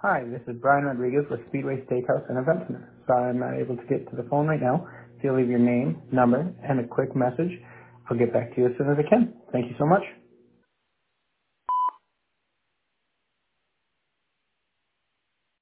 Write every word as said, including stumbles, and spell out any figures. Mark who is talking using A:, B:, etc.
A: Hi, this is Brian Rodriguez with Speedway Steakhouse and Event Center. Sorry I'm not able to get to the phone right now. If you leave your name, number, and a quick message, I'll get back to you as soon as I can. Thank you so much.